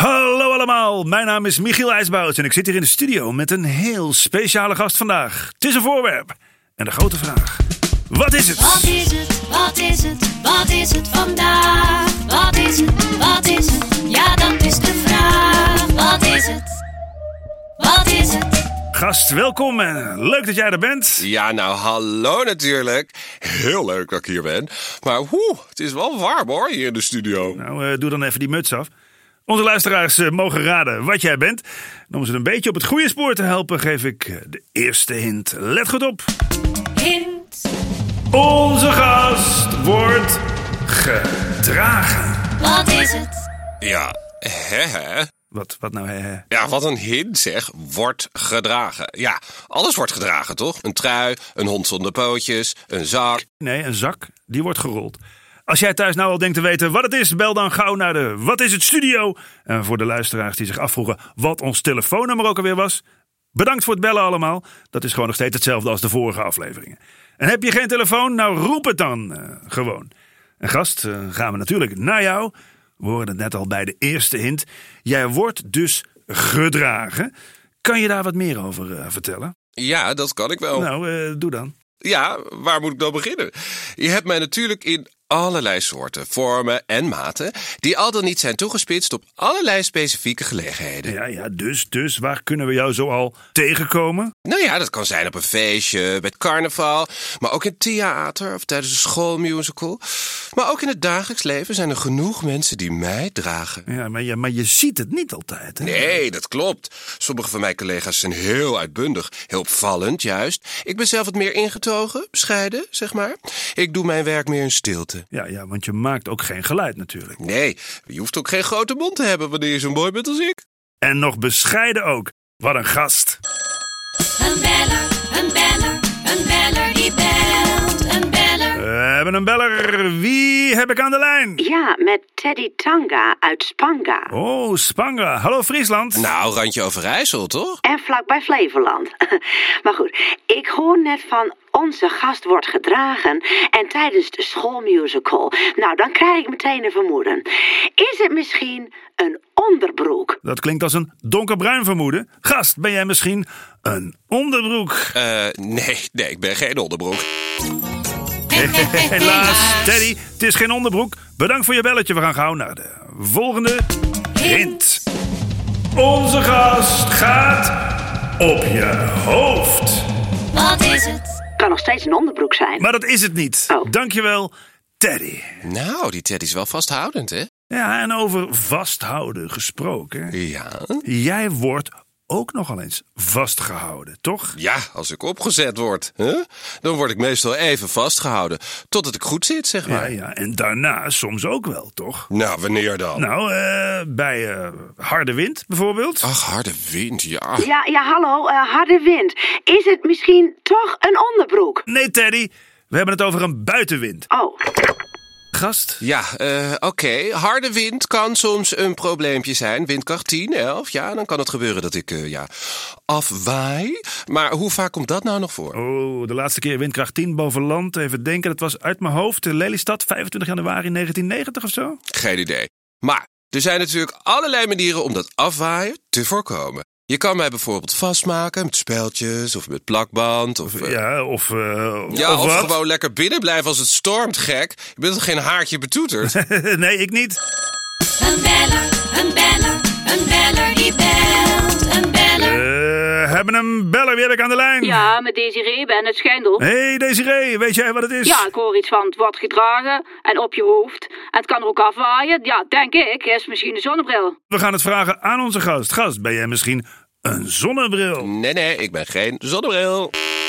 Hallo allemaal, mijn naam is Michiel IJsbouts en ik zit hier in de studio met een heel speciale gast vandaag. Het is een voorwerp. En de grote vraag, wat is het? Wat is het, wat is het, wat is het vandaag? Wat is het, wat is het, ja dat is de vraag. Wat is het, wat is het? Gast, welkom en leuk dat jij er bent. Ja, nou, hallo natuurlijk. Heel leuk dat ik hier ben. Maar het is wel warm hoor, hier in de studio. Nou, doe dan even die muts af. Onze luisteraars mogen raden wat jij bent. En om ze een beetje op het goede spoor te helpen, geef ik de eerste hint. Let goed op. Hint. Onze gast wordt gedragen. Wat is het? Ja, hè? Wat nou, hè? Ja, wat een hint zeg. Wordt gedragen. Ja, alles wordt gedragen, toch? Een trui, een hond zonder pootjes, een zak. Nee, een zak, die wordt gerold. Als jij thuis nou al denkt te weten wat het is, bel dan gauw naar de Wat is het Studio. En voor de luisteraars die zich afvroegen wat ons telefoonnummer ook alweer was, bedankt voor het bellen allemaal. Dat is gewoon nog steeds hetzelfde als de vorige afleveringen. En heb je geen telefoon? Nou roep het dan gewoon. En gast, gaan we natuurlijk naar jou. We hoorden het net al bij de eerste hint. Jij wordt dus gedragen. Kan je daar wat meer over vertellen? Ja, dat kan ik wel. Nou, doe dan. Ja, waar moet ik dan beginnen? Je hebt mij natuurlijk in allerlei soorten, vormen en maten die al dan niet zijn toegespitst op allerlei specifieke gelegenheden. Ja, dus waar kunnen we jou zoal tegenkomen? Nou ja, dat kan zijn op een feestje, met carnaval, maar ook in theater of tijdens een schoolmusical. Maar ook in het dagelijks leven zijn er genoeg mensen die mij dragen. Ja, maar je ziet het niet altijd, hè? Nee, dat klopt. Sommige van mijn collega's zijn heel uitbundig, heel opvallend juist. Ik ben zelf wat meer ingetogen, bescheiden, zeg maar. Ik doe mijn werk meer in stilte. Ja, want je maakt ook geen geluid natuurlijk. Nee, je hoeft ook geen grote mond te hebben wanneer je zo mooi bent als ik. En nog bescheiden ook. Wat een gast. Een beller, een beller, een beller die belt, een beller. We hebben een beller. Wie heb ik aan de lijn? Ja, met Teddy Tanga uit Spanga. Oh, Spanga. Hallo Friesland. Nou, randje Overijssel, toch? En vlakbij Flevoland. Maar goed, ik hoor net van onze gast wordt gedragen en tijdens de schoolmusical. Nou, dan krijg ik meteen een vermoeden. Is het misschien een onderbroek? Dat klinkt als een donkerbruin vermoeden. Gast, ben jij misschien een onderbroek? Nee, ik ben geen onderbroek. Helaas, Teddy, het is geen onderbroek. Bedankt voor je belletje. We gaan gauw naar de volgende hint. Onze gast gaat op je hoofd. Wat is het? Kan nog steeds een onderbroek zijn. Maar dat is het niet. Oh. Dankjewel, Teddy. Nou, die Teddy is wel vasthoudend, hè? Ja, en over vasthouden gesproken. Ja? Jij wordt ook nogal eens vastgehouden, toch? Ja, als ik opgezet word, dan word ik meestal even vastgehouden. Totdat ik goed zit, zeg maar. Ja, en daarna soms ook wel, toch? Nou, wanneer dan? Nou, bij harde wind bijvoorbeeld. Ach, harde wind, ja. Ja, hallo, harde wind. Is het misschien toch een onderbroek? Nee, Teddy, we hebben het over een buitenwind. Oh, Gast? Ja, oké. Harde wind kan soms een probleempje zijn. Windkracht 10, 11, ja, dan kan het gebeuren dat ik, afwaai. Maar hoe vaak komt dat nou nog voor? Oh, de laatste keer windkracht 10 boven land. Even denken, dat was uit mijn hoofd. Lelystad, 25 januari 1990 of zo. Geen idee. Maar er zijn natuurlijk allerlei manieren om dat afwaaien te voorkomen. Je kan mij bijvoorbeeld vastmaken met speldjes of met plakband. Of Of of wat? gewoon lekker binnen blijven als het stormt, gek. Je bent toch geen haartje betoeterd? Nee, ik niet. Een beller, een beller, een beller die belt, een beller. Hebben een beller, wie heb ik aan de lijn? Ja, met Desiree en het Schendel. Hey Desiree, weet jij wat het is? Ja, ik hoor iets van het wordt gedragen en op je hoofd. En het kan er ook afwaaien. Ja, denk ik. Is misschien een zonnebril. We gaan het vragen aan onze gast. Gast, ben jij misschien een zonnebril? Nee, ik ben geen zonnebril.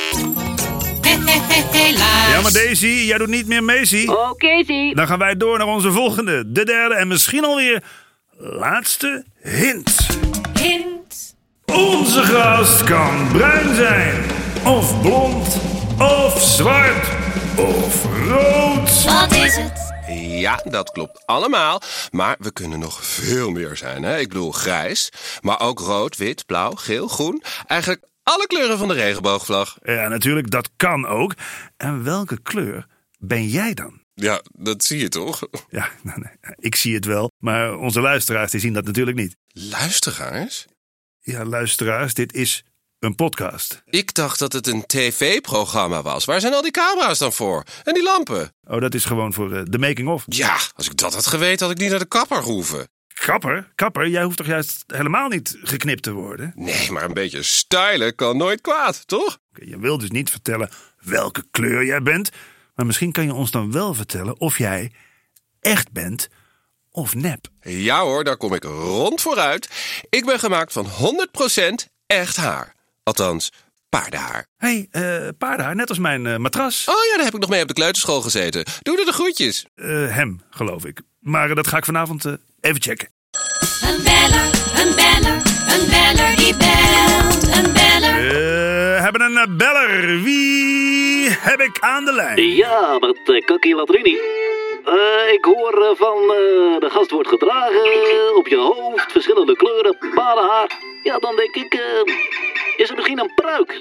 Helaas. Ja, maar Daisy, jij doet niet meer mee, zie. Oké, zie. Dan gaan wij door naar onze volgende, de derde en misschien alweer laatste hint. Hint. Onze gast kan bruin zijn, of blond, of zwart, of rood. Wat is het? Ja, dat klopt allemaal. Maar we kunnen nog veel meer zijn, hè? Ik bedoel grijs, maar ook rood, wit, blauw, geel, groen. Eigenlijk alle kleuren van de regenboogvlag. Ja, natuurlijk, dat kan ook. En welke kleur ben jij dan? Ja, dat zie je toch? Ja, nee, ik zie het wel, maar onze luisteraars die zien dat natuurlijk niet. Luisteraars? Ja, luisteraars, dit is een podcast. Ik dacht dat het een tv-programma was. Waar zijn al die camera's dan voor? En die lampen? Oh, dat is gewoon voor de making-of. Ja, als ik dat had geweten, had ik niet naar de kapper gehoeven. Kapper, jij hoeft toch juist helemaal niet geknipt te worden? Nee, maar een beetje stylen kan nooit kwaad, toch? Je wil dus niet vertellen welke kleur jij bent, maar misschien kan je ons dan wel vertellen of jij echt bent of nep. Ja hoor, daar kom ik rond vooruit. Ik ben gemaakt van 100% echt haar. Althans, paardenhaar. Hé, paardenhaar, net als mijn matras. Oh ja, daar heb ik nog mee op de kleuterschool gezeten. Doe er de groetjes. Hem, geloof ik. Maar dat ga ik vanavond even checken. Een beller die belt. Een beller. We hebben een beller. Wie heb ik aan de lijn? Ja, met Kakkie Latrini. Ik hoor van de gast wordt gedragen op je hoofd, verschillende kleuren, paardenhaar. Ja, dan denk ik, is er misschien een pruik?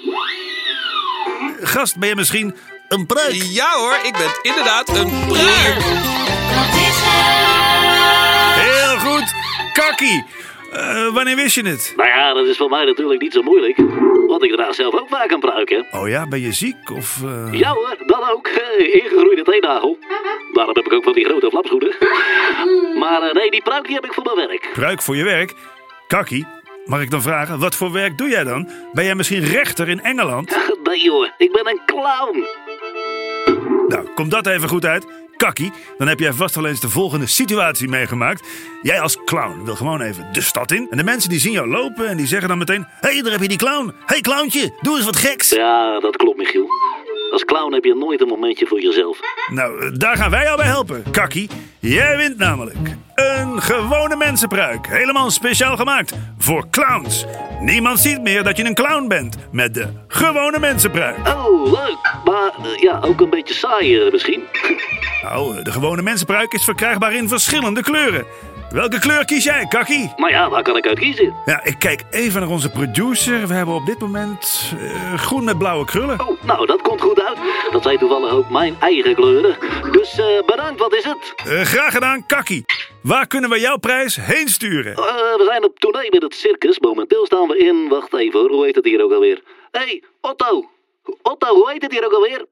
Gast, ben je misschien een pruik? Ja hoor, ik ben inderdaad een pruik. Wat is het? Heel goed, Kakkie. Wanneer wist je het? Nou ja, dat is voor mij natuurlijk niet zo moeilijk. Want ik draag zelf ook vaak een pruik, hè. Oh ja, ben je ziek of... Ja hoor, dat ook. Ingegroeide teennagel. Daarom heb ik ook van die grote flapschoenen. Maar nee, die pruik die heb ik voor mijn werk. Pruik voor je werk? Kakkie, mag ik dan vragen, wat voor werk doe jij dan? Ben jij misschien rechter in Engeland? Nee hoor, ik ben een clown. Nou, komt dat even goed uit. Kakkie, dan heb jij vast wel eens de volgende situatie meegemaakt. Jij als clown wil gewoon even de stad in. En de mensen die zien jou lopen en die zeggen dan meteen... Hé, daar heb je die clown. Hé, clowntje, doe eens wat geks. Ja, dat klopt, Michiel. Als clown heb je nooit een momentje voor jezelf. Nou, daar gaan wij jou bij helpen. Kakkie, jij wint namelijk een gewone mensenpruik. Helemaal speciaal gemaakt voor clowns. Niemand ziet meer dat je een clown bent met de gewone mensenpruik. Oh, leuk. Maar ja, ook een beetje saai misschien. Nou, de gewone mensenpruik is verkrijgbaar in verschillende kleuren. Welke kleur kies jij, Kakkie? Maar ja, waar kan ik uit kiezen? Ja, ik kijk even naar onze producer. We hebben op dit moment groen met blauwe krullen. Oh, nou, dat komt goed uit. Dat zijn toevallig ook mijn eigen kleuren. Dus bedankt, wat is het? Graag gedaan, Kakkie. Waar kunnen we jouw prijs heen sturen? We zijn op tournee met het circus. Momenteel staan we in... Wacht even hoor, hoe heet het hier ook alweer? Hé, Otto. Otto, hoe heet het hier ook alweer?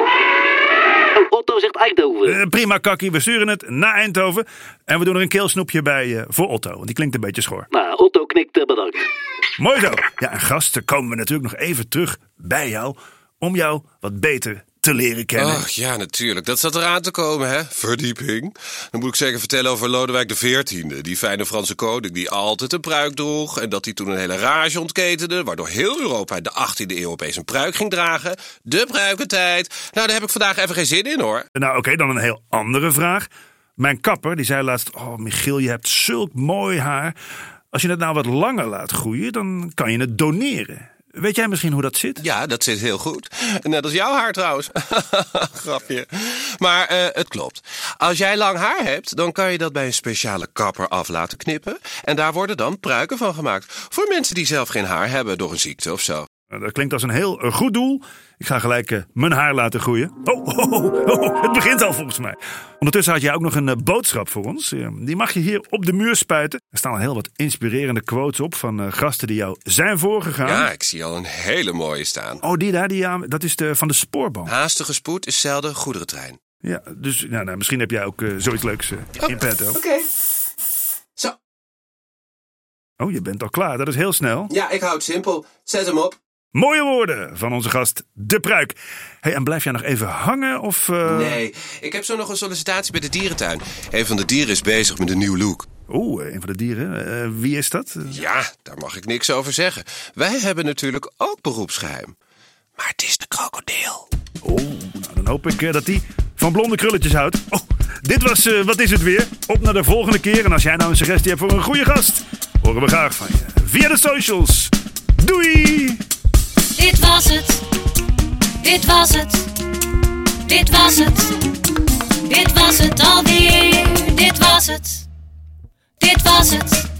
Oh, Otto zegt Eindhoven. Prima, Kakkie. We sturen het naar Eindhoven. En we doen er een keelsnoepje bij voor Otto. Want die klinkt een beetje schor. Nou, Otto knikt, bedankt. Mooi zo. Ja, en gasten, komen we natuurlijk nog even terug bij jou. Om jou wat beter te leren kennen. Ach ja, natuurlijk. Dat zat eraan te komen, hè? Verdieping. Dan moet ik zeker vertellen over Lodewijk XIV. Die fijne Franse koning die altijd een pruik droeg. En dat hij toen een hele rage ontketende. Waardoor heel Europa in de 18e eeuw opeens een pruik ging dragen. De pruikentijd. Nou, daar heb ik vandaag even geen zin in, hoor. Nou, oké, dan een heel andere vraag. Mijn kapper, die zei laatst... Oh, Michiel, je hebt zulk mooi haar. Als je het nou wat langer laat groeien, dan kan je het doneren. Weet jij misschien hoe dat zit? Ja, dat zit heel goed. Net als jouw haar trouwens. Grapje. Maar het klopt. Als jij lang haar hebt, dan kan je dat bij een speciale kapper af laten knippen. En daar worden dan pruiken van gemaakt. Voor mensen die zelf geen haar hebben door een ziekte of zo. Dat klinkt als een heel goed doel. Ik ga gelijk mijn haar laten groeien. Het begint al volgens mij. Ondertussen had jij ook nog een boodschap voor ons. Die mag je hier op de muur spuiten. Er staan al heel wat inspirerende quotes op van gasten die jou zijn voorgegaan. Ja, ik zie al een hele mooie staan. Oh, die daar, dat is van de spoorboom. Haastige spoed is zelden goederentrein. Ja, dus nou, misschien heb jij ook zoiets leuks in petto. Oké. Zo. Oh, je bent al klaar. Dat is heel snel. Ja, ik hou het simpel. Zet hem op. Mooie woorden van onze gast, De Pruik. Hey, en blijf jij nog even hangen of... Nee, ik heb zo nog een sollicitatie bij de dierentuin. Een van de dieren is bezig met een nieuw look. Oeh, een van de dieren. Wie is dat? Ja, daar mag ik niks over zeggen. Wij hebben natuurlijk ook beroepsgeheim. Maar het is de krokodil. Oh, nou, dan hoop ik dat die van blonde krulletjes houdt. Oh, dit was Wat is het weer? Op naar de volgende keer. En als jij nou een suggestie hebt voor een goede gast, horen we graag van je. Via de socials. Doei! Dit was het. Dit was het. Dit was het. Dit was het alweer. Dit was het. Dit was het.